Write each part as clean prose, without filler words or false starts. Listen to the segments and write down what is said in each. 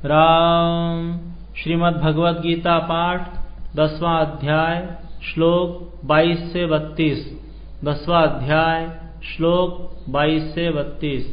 राम। श्रीमद् भगवद गीता पाठ 10वां अध्याय श्लोक 22 से 32। 10वां अध्याय श्लोक 22 से 32।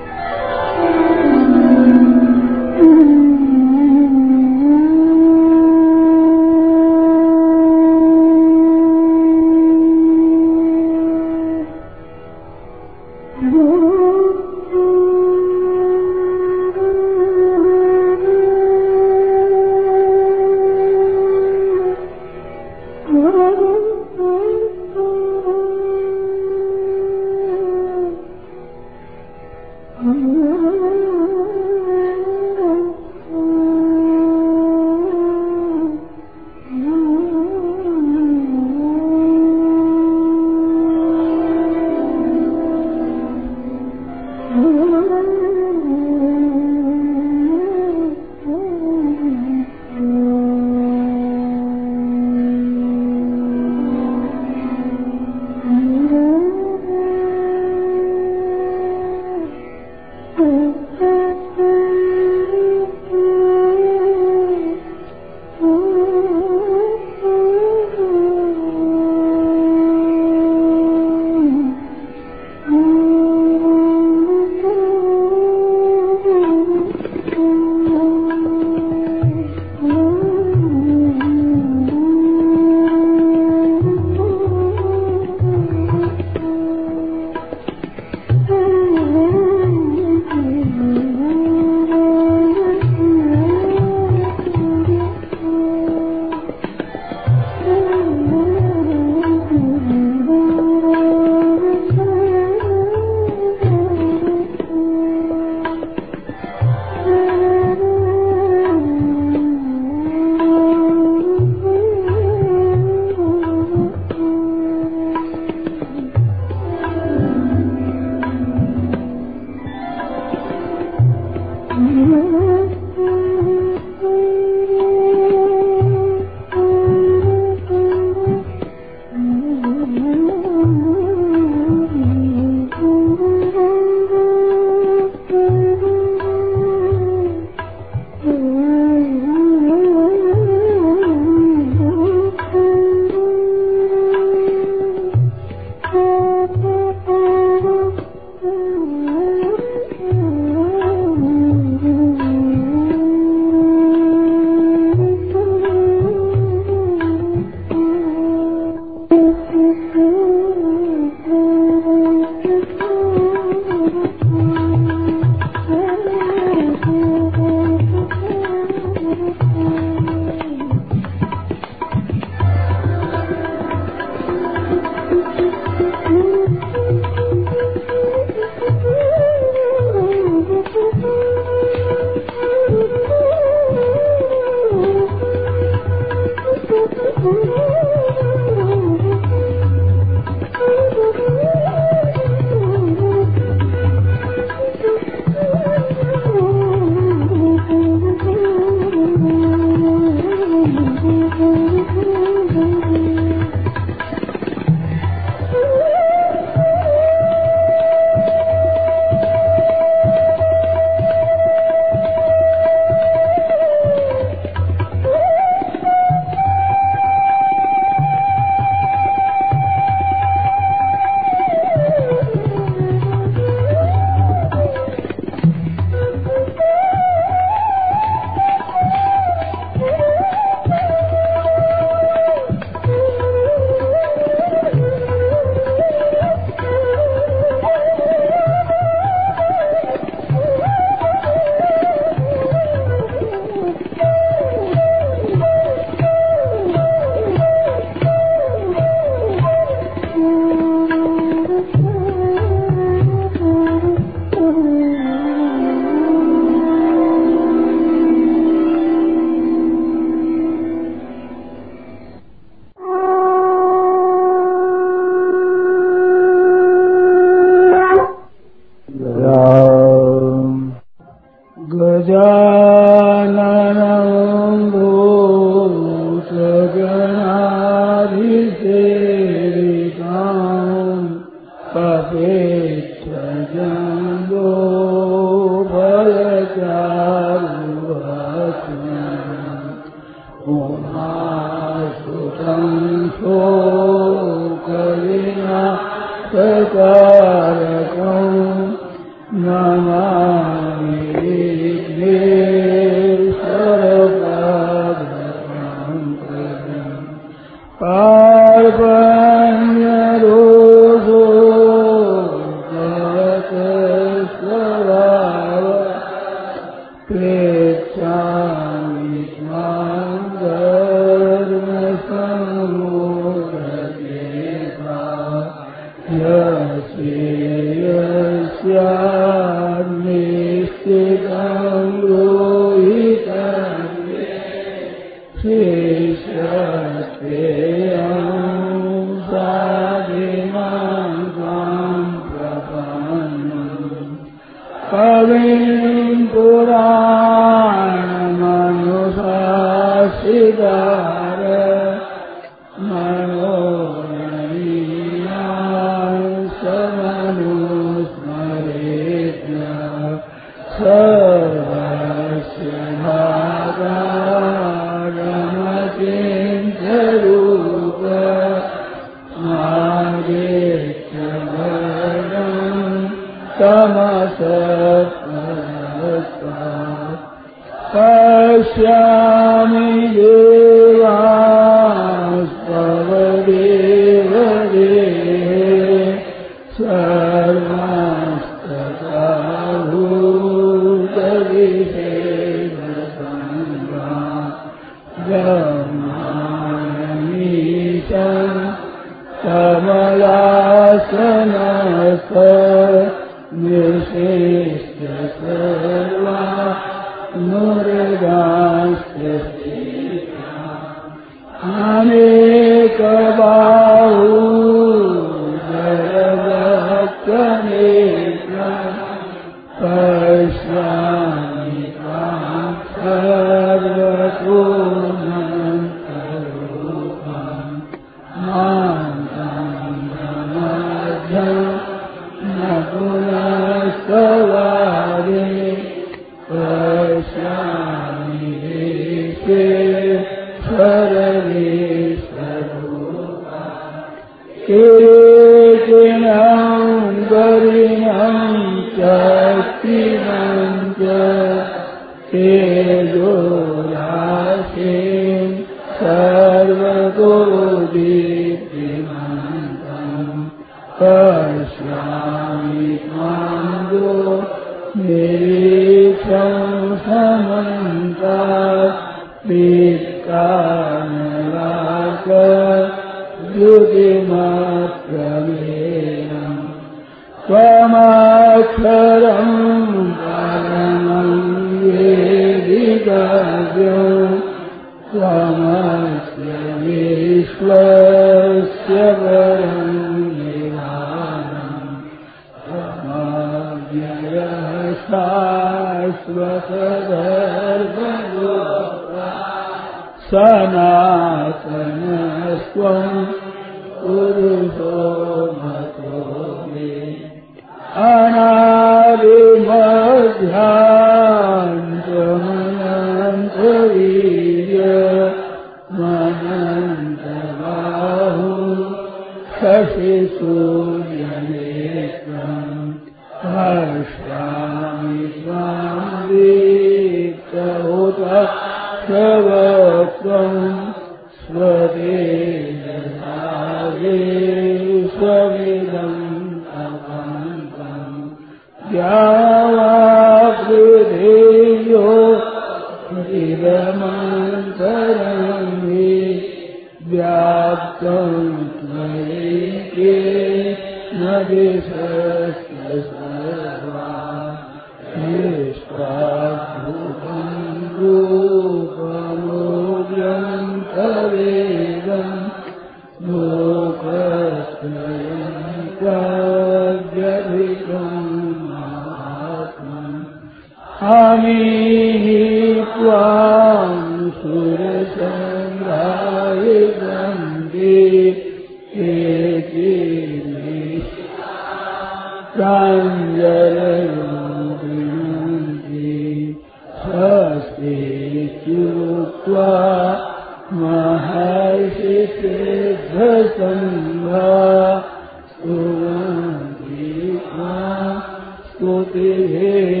स्तुतिः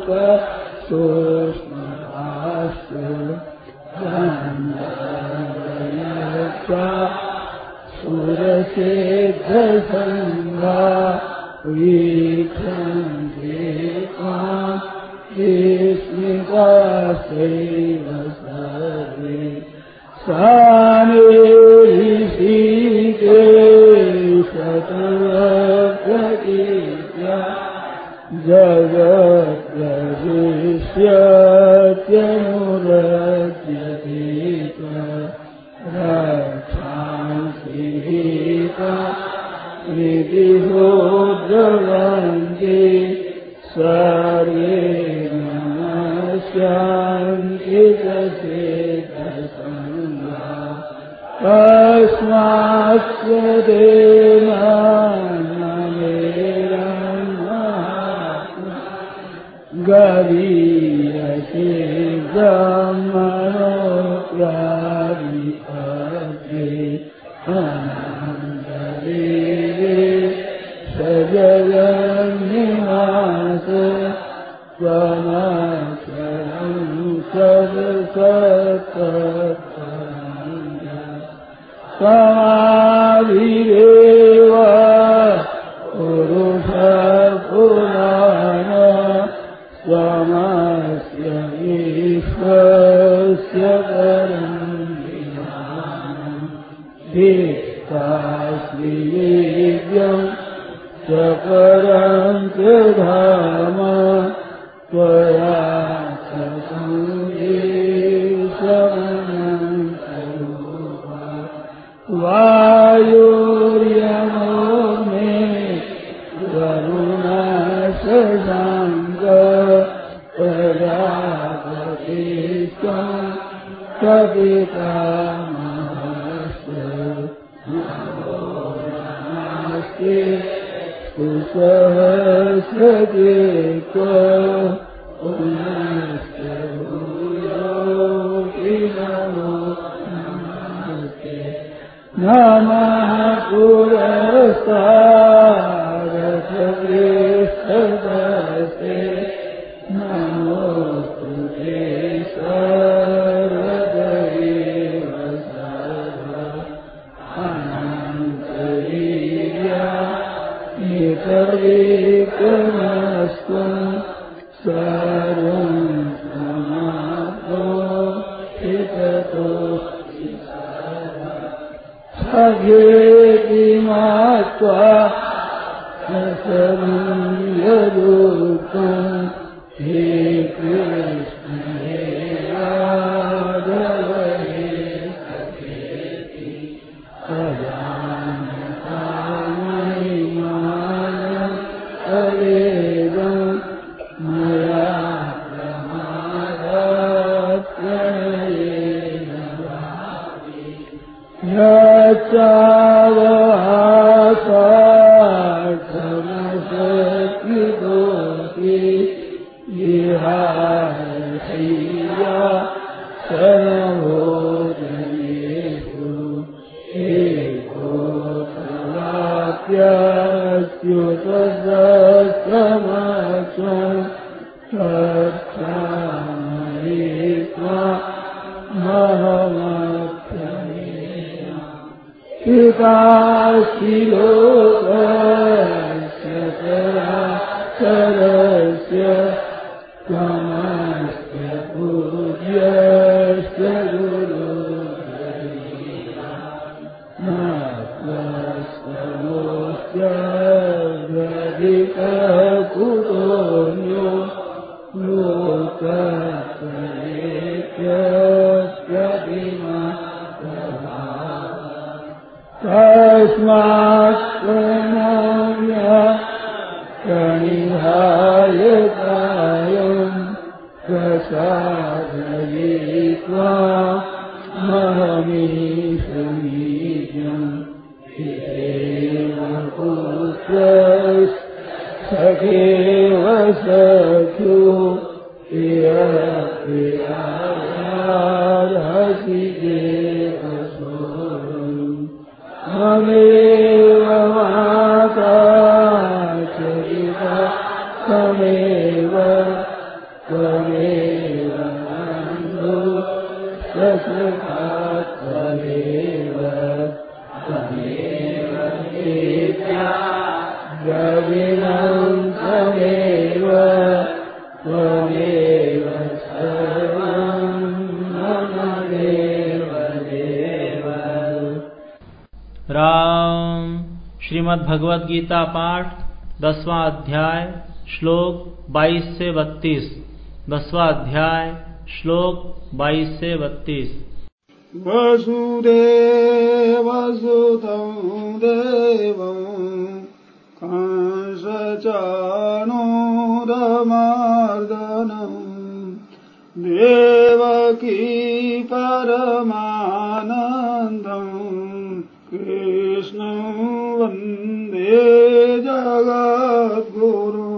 सूक्ष्मभाषु सुरसिद्धसंगा वीक्षन्ते त्वां विस्मितास्तेव सर्वे सानिरीकेशतुरप्रतीत्या जगत्प्रविश्यत्यनुरज्यते रक्षांसि गीता विधिहो द्रवन्ति सर्वे नमस्यान्ति तस्मात्स्वदेवात्मा गरीयसे ब्रह्मणोऽप्यादिपत्रे अनन्तदेवे सजगन्निवास त्वमक्षरं त्वमादिदेव पुरुषपुराण त्वमस्य विश्वस्य परं दीप्ताश्रीविद्यं च परं च धाम त्वया वायुर्यमो मे वरुणशशाङ्क प्रजापतिस्त्वं कपितामहस्य नमस्ते कुशस्यजेत्व पुनश्च भूयोऽपि नमो नमस्ते नमः पुरस्तादपृष्ठदस्ते नमोऽस्तु ते सर्वदैव सर्व अनन्तवीर्या नितर्विक्रमस्त्वं सर्वं समाप्तो हिततो सखेति मात्वा समीयदुःखं हे कृष्ण हे राघव हे सखेति अजानता महिमानं तवेदं मया प्रमादात् प्रणयेन यच्चावहासार्थमशक्तितोऽपि विहारशय्या सर्वभूतनेषु एको प्रवाप्यच्युतसमक्षं गच्छामि त्वामहमप्यये पिताशिलोकस्य चराचरस्य त्वमस्य पूज्यस्य गुरुर्देवा न त्वस्मोऽस्य गदिककुतोऽन्यो लोकत्रयेत्यस्यतिमा तस्मात् प्रणम्य प्रणिधाय कायं प्रसादयित्वा महमीशमीड्यं हितेव पुत्रस्सखेव सख्यो प्रियप्रियार्हसि देवसोऽहम् ममेव माता च पिता त्वमेव त्वमेव बन्धु सखा त्वमेव त्वमेव विद्या द्रविणं त्वमेव त्वमेव सर्वं मम देव देव। राम। श्रीमद् भगवद गीता पाठ 10वां अध्याय श्लोक 22 से 32। 10वां अध्याय श्लोक 22 से 32। वसुदेवसुतं देवं कंसचाणूरमर्दनं देवकी परमानन्दं कृष्णं वन्दे जगद्गुरुं।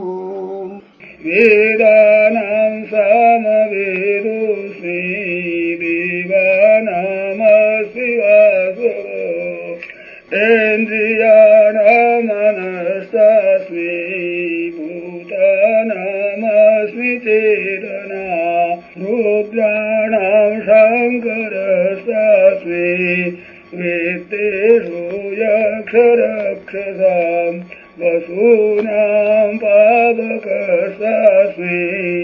वेदानां सामवेदोऽस्मि देवानामस्मि वासुदेवो इन्द्रियाणां मनस्तास्मि भूतानामस्मि चेतना रुद्राणां शङ्करस्तास्मि वेत्तेषु यक्षरक्षसां वसूनां पावकस्तास्मि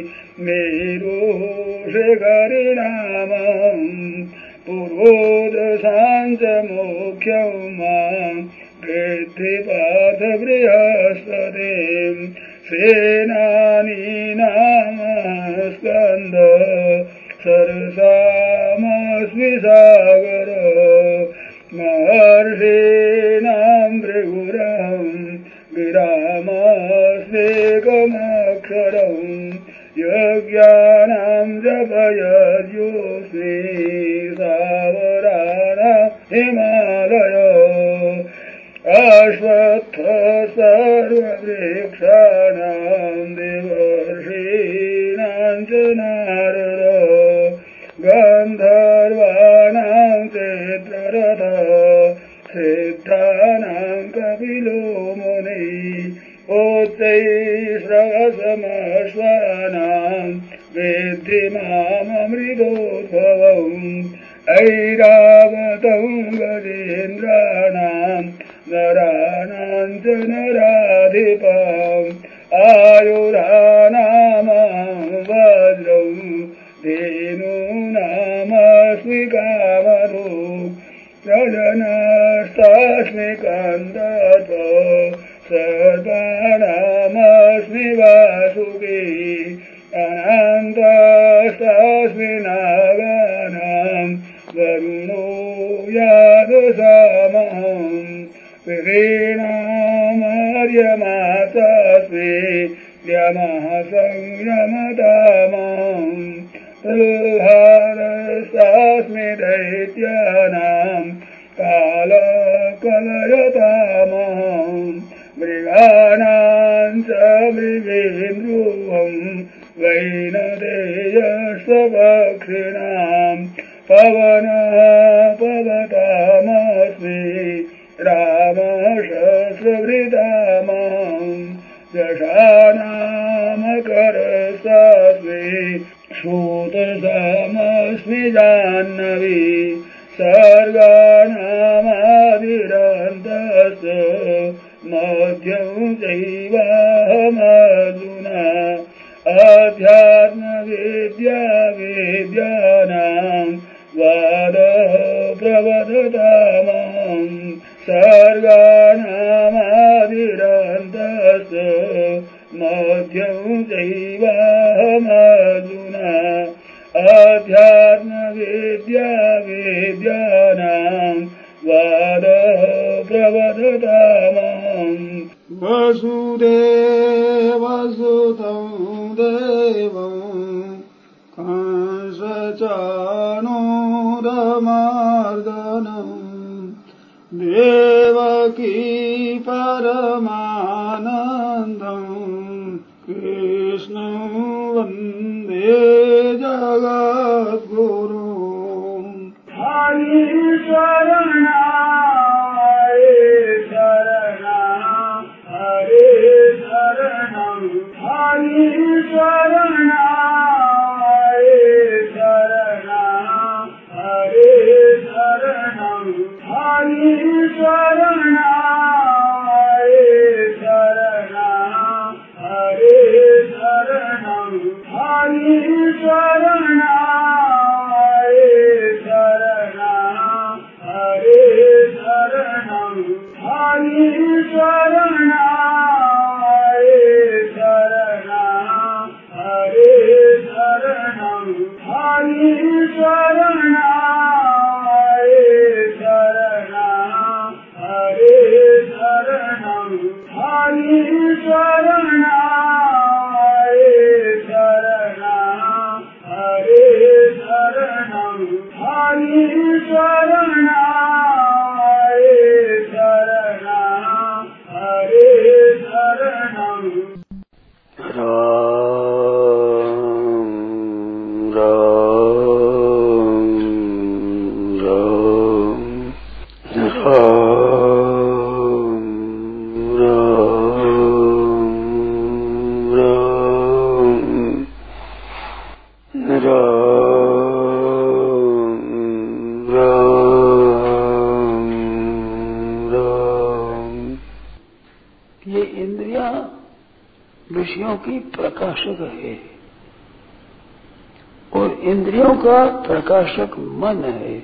मेरुशिखरिणामम् पुरोदशाञ्च मुख्यं मां वृद्धि पार्थ बृहस्पतिं सेनानीनामस्कन्द सरसामस्मि सागर महर्षीणां भृगुरहं गिरामस्मेकमक्षरं यज्ञानां जपयज्योऽस्मि सावराणां हिमालय अश्वत्थ सर्ववृक्षाणां देवर्षीणां च नारद गन्धर्वाणां चित्ररथ सिद्धानां कपिलो मुनिः उच्चैश्रवसमश्वानां विद्धि माममृतोद्भवम् ऐरावतं गजेन्द्राणां नराणां च नराधिपम् आयुधानां वज्रं धेनूनामस्मि कामधु प्रजनस्तास्मि कन्दर्प सर्वाणामस्मि वासुकी अनन्तस्तास्मि नागानां वरुणो यादसामहं वीणामार्यमातास्मि यमः संयमतामहं प्रह्लादस्तास्मि दैत्यानां कालकलयतामहं मृगाणां च मृगेन्द्रोऽहं वैनदेयस्वपक्षिणां पवनः पवतामस्मि रामशस्त्रभृतामहं यशानामकरस्तास्मि श्रोतसामस्मि जाह्नवी सर्गाणामादिरन्तश्च मध्यं चैवाहमर्जुन अध्यात्मविद्यानां वादः प्रवदतामहं सर्गाणामादिरन्तश्च मध्यं चैवाहमर्जुन अध्यात्मविद्यानां वादः प्रवदतामहं। वसुदेवसुतं देवं कंसचाणूरमर्दनं देवकी परमानन्दं कृष्णं वन्दे जगद्गुरुं। हरि शरण हरे शरणं हरि शरण हरि शरण आए शरण हरे शरणं हरि शरण आए शरण हरे शरणं हरि शरण आए शरण हरे शरणं हरि शरण आए शरण हरे शरणं हरि शरण आए शरण हरे शरणं राम ये इंद्रियां विषयों की प्रकाशक है और इंद्रियों का प्रकाशक मन है।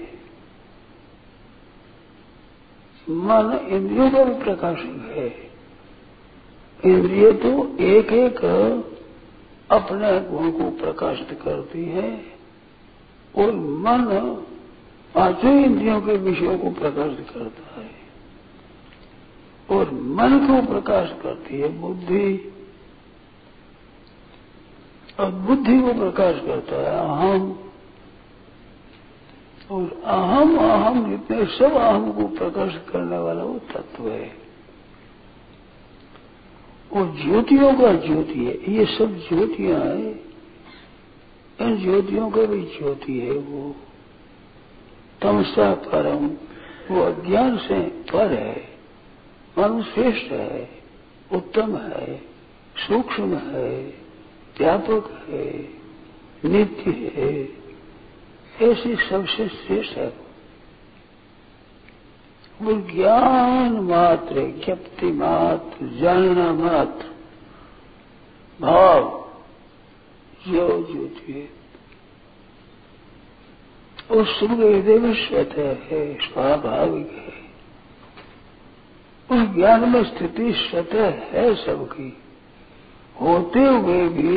मन इंद्रियों का भी प्रकाशक है। इंद्रिय तो एक एक अपने गुण को प्रकाशित करती है और मन पांचों इंद्रियों के विषयों को प्रकाशित करता है और मन को प्रकाश करती है बुद्धि और बुद्धि को प्रकाश करता है अहम और अहम अहम जितने सब अहम को प्रकाशित करने वाला वो तत्व है। और ज्योतियों का ज्योति है। ये सब ज्योतियां हैं। इन ज्योतियों का भी ज्योति है वो तमसा परम वो अज्ञान से पर है अनुश्रेष्ठ है उत्तम है सूक्ष्म है व्यापक है नित्य है ऐसी सबसे श्रेष्ठ है। वो ज्ञान मात्र ज्ञप्ति मात्र जानना मात्र भाव जो ज्योति है वो सुबह हृदय में स्वतः है स्वाभाविक है। उस ज्ञान में स्थिति स्वतः है सबकी होते हुए भी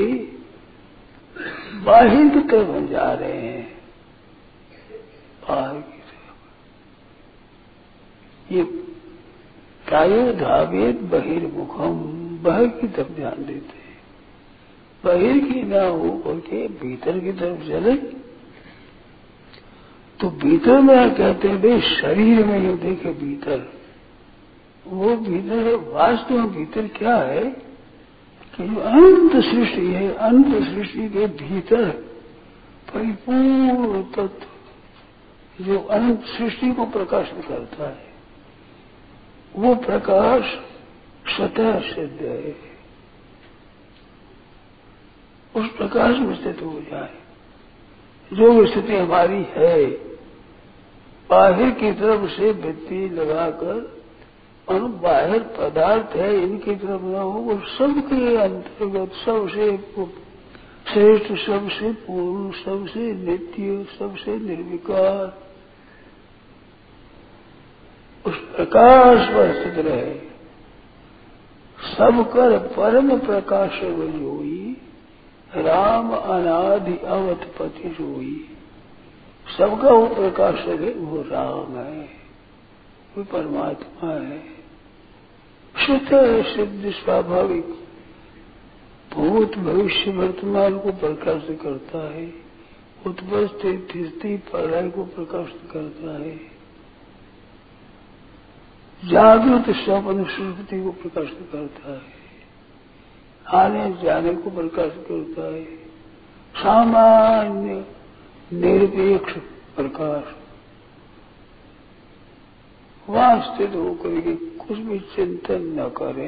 बाहिर की तरफ जा रहे हैं बाहर की तरफ। ये कायो धावेत बहिर्मुखम बाहर की तरफ ध्यान देते हैं। बाहर की ना हो करके भीतर की तरफ चले तो भीतर में कहते हैं भाई शरीर में जो देखे भीतर वो भीतर वास्तव में भीतर क्या है कि जो अनंत सृष्टि है अनंत सृष्टि के भीतर परिपूर्ण तत्व जो अनंत सृष्टि को प्रकाशित करता है वो प्रकाश स्वतः सिद्ध है। उस प्रकाश में स्थित हो जाए जो स्थिति हमारी है बाहर की तरफ से वृत्ति लगाकर और बाहर पदार्थ है इनकी तरफ न हो वो सबके अंतर्गत सबसे श्रेष्ठ सबसे पूर्ण सबसे नित्य सबसे निर्विकार उस प्रकाश पर स्थित रहे। सबकर परम प्रकाश जोई राम अनादि अवतपति जोई। सबका वो प्रकाश है वो राम है वो परमात्मा है स्वतः सिद्ध स्वाभाविक भूत भविष्य वर्तमान को प्रकाशित करता है उत्पन्न स्थिति प्रलय को प्रकाशित करता है जागृत स्वप्न सुषुप्ति को प्रकाशित करता है आने जाने को प्रकाशित करता है सामान्य निरपेक्ष प्रकाश वहां स्थित होकर के कुछ भी चिंतन न करे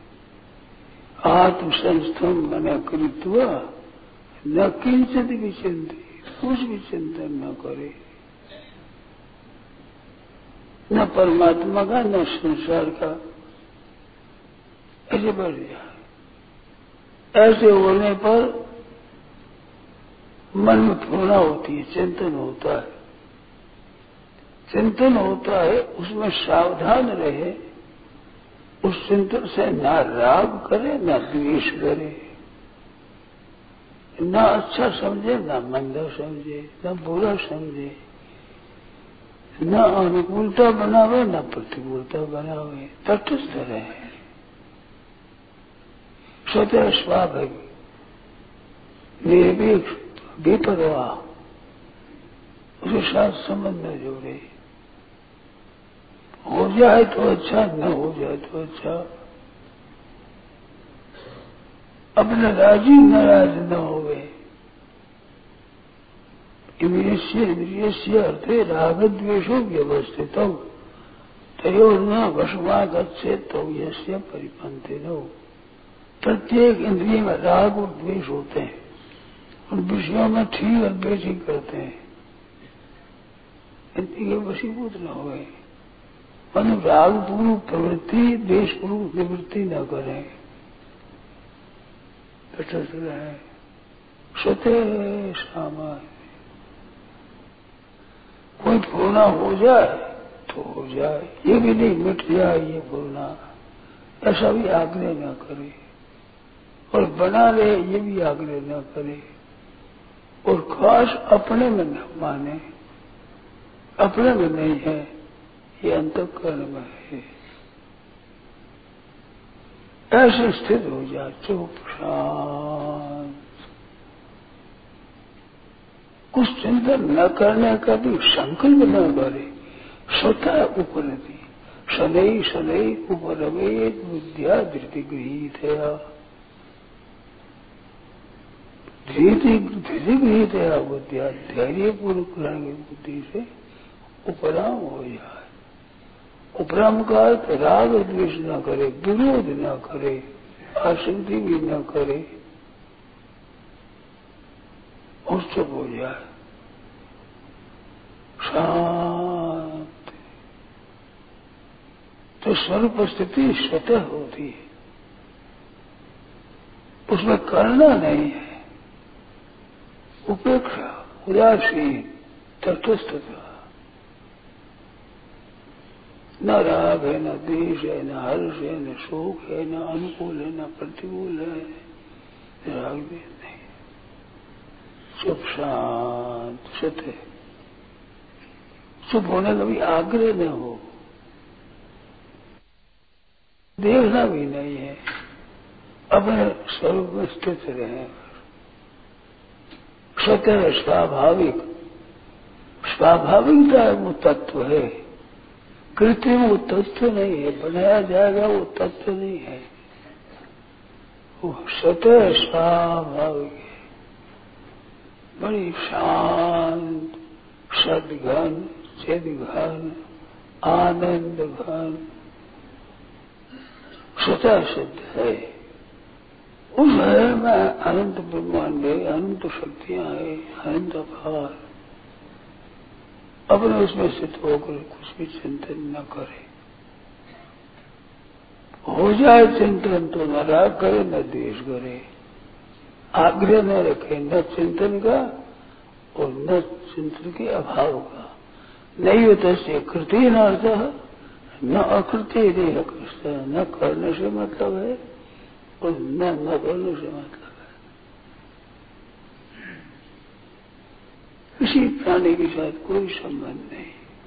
आत्मसंस्थम मन कृत्वा न किंचित भी चिंतित कुछ भी चिंतन न करे न परमात्मा का न संसार का ऐसे बढ़ जाए। ऐसे होने पर मन में पूर्णा होती है, चिंतन होता है। चिंतन होता है, उसमें सावधान रहे, उस चिंतन से ना राग करे ना द्वेष करे, ना अच्छा समझे ना मंदा समझे, ना बुरा समझे, न अनुकूलता बनावे न प्रतिकूलता बनावे, तटस्थ रहे, स्वतः स्वाभाविक निर्भीक बेपरवाह, उसके साथ संबंध न जोड़े। हो जाए तो अच्छा, न हो जाए तो अच्छा, अपने राजी नाराज न होवे। इंद्रियस्य अर्थे रागद्वेषो व्यवस्थित तयो न वशमागच्छेत् तौ यस्य परिपन्थिनो। प्रत्येक इंद्रिय में राग और द्वेष होते हैं, उन विषयों में ठीक और बेठीक करते हैं। इंद्रिय वशीभूत न हुए, मन राग पूर्व प्रवृत्ति द्वेष पूर्व निवृत्ति न करें, तटस्थ रहे, स्वतः सामान्य। कोई पूर्णा हो जाए तो हो जाए, ये भी नहीं मिट जाए ये पूर्णा, ऐसा भी आग्रह न करे, और बना रहे ये भी आग्रह न करे, और खास अपने में न माने, अपने में नहीं है, ये अंतःकरण में है। ऐसे स्थित हो जाए, चुप शांत, कुछ चिंतन न करने का भी संकल्प न करे, स्वतः उपरति शनै शनै उपरवेद बुद्धिया धृति गृहीत है, धृति गृहीत है बुद्धिया, धैर्य पूर्वक ग्रहण की बुद्धि से उपराम हो जाए। उपराम का अर्थ राग द्वेष न करे, विरोध न करे, आसक्ति भी न करे, और चुप हो जाए, शांत। तो स्वरूप स्थिति स्वतः होती है, उसमें करना नहीं है, उपेक्षा, उदासीन, तटस्थता, न राग है, न द्वेष है, न हर्ष है, न शोक है, न अनुकूल है, न प्रतिकूल है, राग भी नहीं, चुप शांत सत्य। चुप होने का भी आग्रह न हो, देखना भी नहीं है, अपने स्वरूप में स्थित रहे, स्वतः स्वाभाविक। स्वाभाविकता वो तत्व है, कृत्रिम वो तत्व नहीं है, बनाया जाएगा वो तत्व नहीं है, वो स्वतः स्वाभाविक है, बड़ी शांत, सद्घन, चिद्घन, आनंद घन, स्वतः सिद्ध है। उस है में अनंत ब्रह्मांड है, अनंत शक्तियां है, अनंत अपार। अपने उसमें स्थित होकर कुछ भी चिंतन न करे, हो जाए चिंतन तो न राग करे न द्वेष करे, आग्रह न रखे, न चिंतन का और न चिंतन के अभाव का। नहीं होता से कृति न अर्थ, न अकृत्य देह कृष्ण, न करने से मतलब है और न करने से मतलब है। किसी प्राणी के साथ कोई संबंध नहीं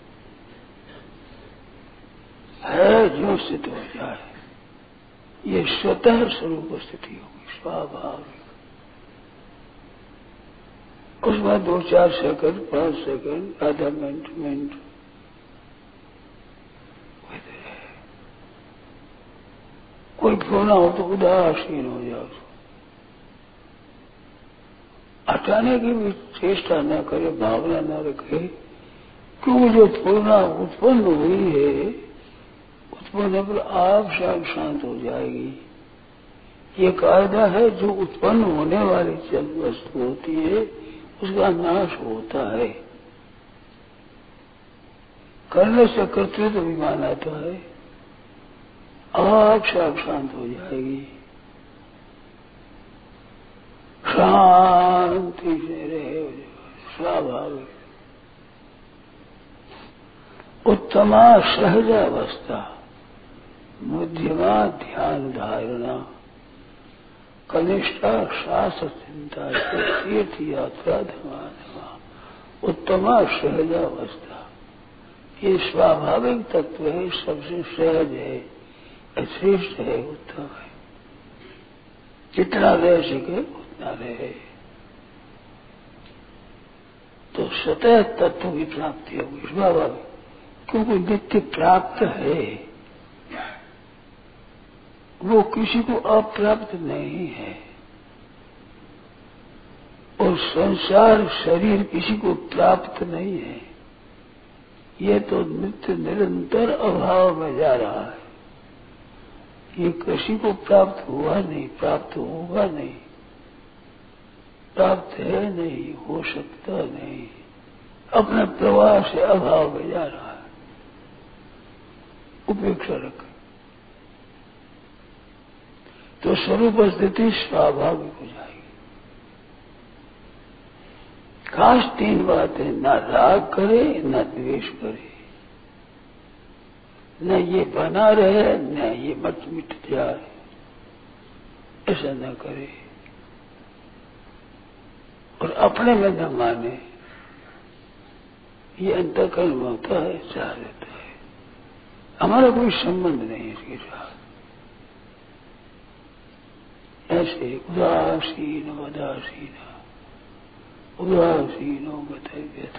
है, जो स्थित हो जाए ये स्वतः स्वरूप स्थिति होगी, स्वाभाविक। उसमें 2-4 सेकंड, 5 सेकंड, आधा मिनट कोई फोना हो तो उदासीन हो जाओ, हटाने की भी चेष्टा न करे, भावना न रखे, क्योंकि जो पूर्णा उत्पन्न हुई है, उत्पन्न पर आप शांत हो जाएगी। ये कायदा है, जो उत्पन्न होने वाली चल वस्तु होती है उसका नाश होता है, करने से कर्तृत्व अभिमान आता है, आप शांत हो जाएगी। शांति से रहे स्वाभाविक। उत्तमा सहजावस्था, मध्यमा ध्यान धारणा, कनिष्ठा शास्त्र चिंता से तीर्थ यात्रा धर्माधमा। उत्तमा सहजावस्था, ये स्वाभाविक तत्व है, सबसे सहज है, श्रेष्ठ है, उत्तम है। जितना रह सके उतना रहे तो स्वतः तत्व की प्राप्ति होगी स्वाभाविक, क्योंकि नित्य प्राप्त है, वो किसी को अप्राप्त नहीं है। और संसार शरीर किसी को प्राप्त नहीं है, ये तो नित्य निरंतर अभाव में जा रहा है। ये किसी को प्राप्त हुआ नहीं, प्राप्त होगा नहीं, प्राप्त है नहीं, हो सकता नहीं, अपने प्रवाह से अभाव में जा रहा है। उपेक्षा रख तो स्वरूप स्थिति स्वाभाविक हो जाएगी। खास 3 बातें, न राग करे, न द्वेष करे, न ये बना रहे, न ये मत मिट जाए, ऐसा न करे। और अपने में न माने, ये अंतःकरण में होता है, चाह देता है, हमारा कोई संबंध नहीं इसके साथ। ऐसे उदासीन वदासीन, उदासीनो गतव्यथ,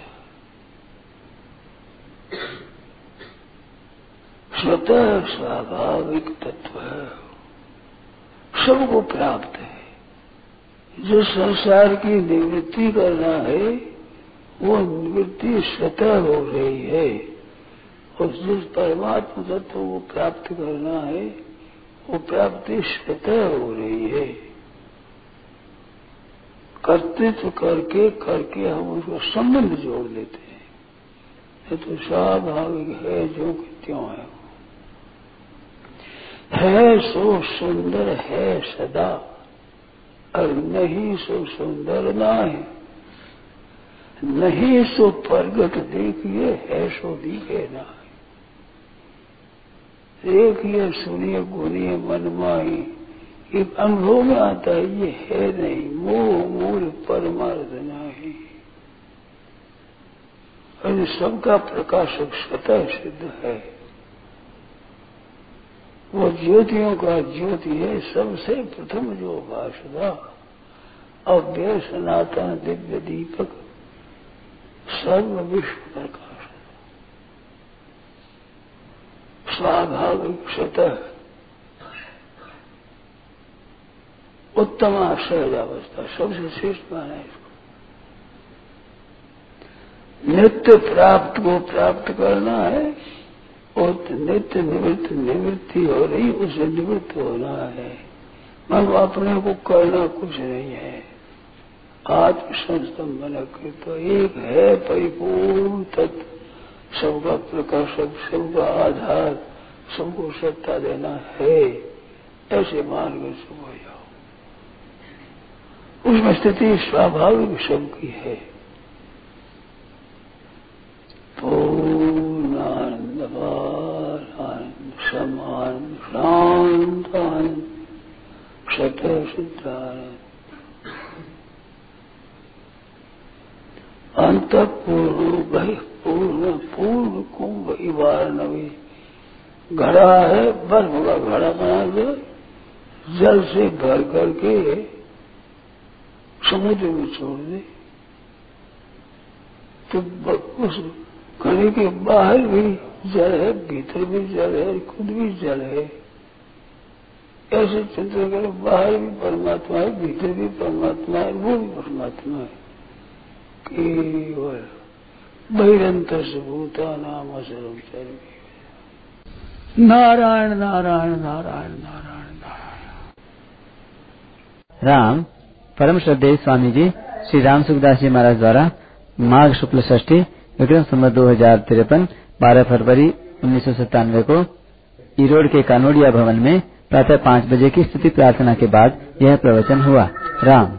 स्वतः स्वाभाविक तत्व है, सबको प्राप्त है। जो संसार की निवृत्ति करना है, वो निवृत्ति स्वतः हो रही है, और जिस परमात्मा तत्व को प्राप्त करना है, वो प्राप्ति स्वतः हो रही है। कर्तृत्व करके करके हम उसका संबंध जोड़ लेते हैं, ये तो स्वाभाविक है, जो कि त्यों है सो सुंदर है सदा, और नहीं सो सुंदर ना है, नहीं सो प्रगट देखिए, है सो दिखे ना। देखिए, सुनिए, गुनिए, मनमाही, एक अनुभव में आता है, ये है नहीं, मोह मूल परमार्थ नहीं। और सबका प्रकाशक स्वतः सिद्ध है, वो ज्योतियों का ज्योति है, सबसे प्रथम जो भाषदा, अव्यय सनातन दिव्य दीपक, सर्व विश्व प्रकाश, स्वाभाविक स्वतः उत्तमा सहजावस्था, सबसे श्रेष्ठ माना है इसको। नित्य प्राप्त को प्राप्त करना है, और नित्य निवृत्त निवृत्ति हो रही, उसे निवृत्त होना है। मन अपने को करना कुछ नहीं है, आत्मसंस्तंभन तो एक है परिपूर्ण तत्व, सबका प्रकाशक, सबका आधार, सबको सत्ता देना है, ऐसे मानकर सब हो जाओ। उसमें स्थिति स्वाभाविक सबकी है। पूर्ण आनंद, आनंद, समानंद, शांत आनंद, स्वतः सिद्ध आनंद, अंतःपूर्ण बहिपूर्ण, पूर्ण कुंभ इवारणवी, घड़ा है, बर्फ का घड़ा बना दो, जल से भर करके समुद्र में छोड़ दे, तो उस घड़े के बाहर भी जल है, भीतर भी जल है, खुद भी जल है। ऐसे चिंतन करो, बाहर भी परमात्मा है, भीतर भी परमात्मा है, वो भी परमात्मा है। केवल बहिरंतर से भूता नाम असरम सर्व, नारायण नारायण नारायण नारायण नारायण। राम परम श्रद्धेय स्वामी जी श्री राम सुखदास जी महाराज द्वारा माघ शुक्ल षष्ठी विक्रम संवत 2053 12 फरवरी 1997 को ईरोड के कानोडिया भवन में प्रातः 5 बजे की स्तुति प्रार्थना के बाद यह प्रवचन हुआ। राम।